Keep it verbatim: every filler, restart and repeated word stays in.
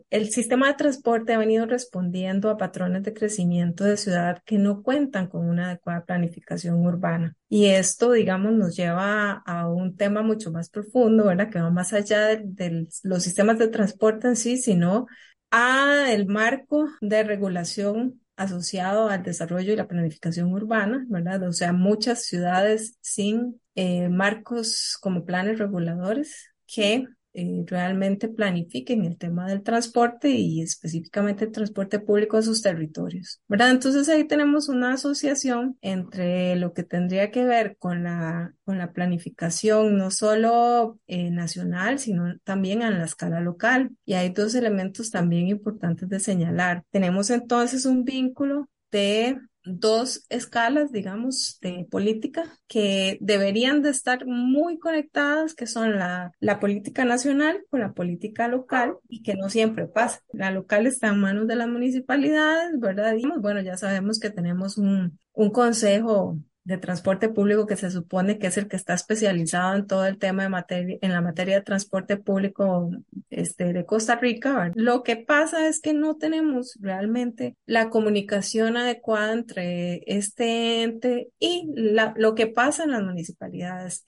El sistema de transporte ha venido respondiendo a patrones de crecimiento de ciudad que no cuentan con una adecuada planificación urbana. Y esto, digamos, nos lleva a un tema mucho más profundo, ¿verdad? Que va más allá de, de los sistemas de transporte en sí, sino a el marco de regulación asociado al desarrollo y la planificación urbana, ¿verdad? O sea, muchas ciudades sin eh, marcos como planes reguladores que eh, realmente planifiquen el tema del transporte y específicamente el transporte público en sus territorios, ¿verdad? Entonces ahí tenemos una asociación entre lo que tendría que ver con la, con la planificación no solo eh, nacional, sino también a la escala local. Y hay dos elementos también importantes de señalar. Tenemos entonces un vínculo de dos escalas, digamos, de política que deberían de estar muy conectadas, que son la, la política nacional con la política local y que no siempre pasa. La local está en manos de las municipalidades, ¿verdad? Y bueno, ya sabemos que tenemos un, un consejo de transporte público que se supone que es el que está especializado en todo el tema de materia, en la materia de transporte público este, de Costa Rica, ¿verdad? Lo que pasa es que no tenemos realmente la comunicación adecuada entre este ente y la, lo que pasa en las municipalidades.